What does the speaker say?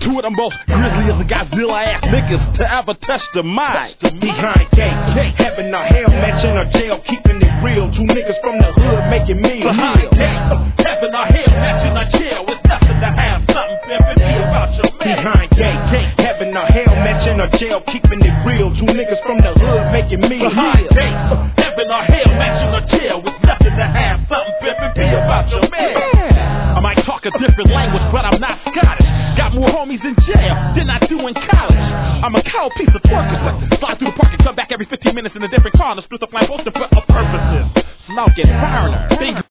Two of the most grisly Godzilla ass niggas to ever touch the mic. Behind gate, having a hell match in a jail, keeping it real. Two niggas from the hood making me Behind gate, having a hell match in a jail. It's nothing to have something pimpin' me about your man. Behind gate, having a hell match in a jail, keeping it real. Two niggas from the hood making me Behind gate, having a hell match in a jail. It's nothing to have something pimpin' me about your man. I might talk a different language, but I'm not Scottish. Got more homies in jail than I do in college. I'm a cold piece of twerkers. Slide through the park and come back every 15 minutes in a different car and split the flamboyant for purposes. Smoking burner.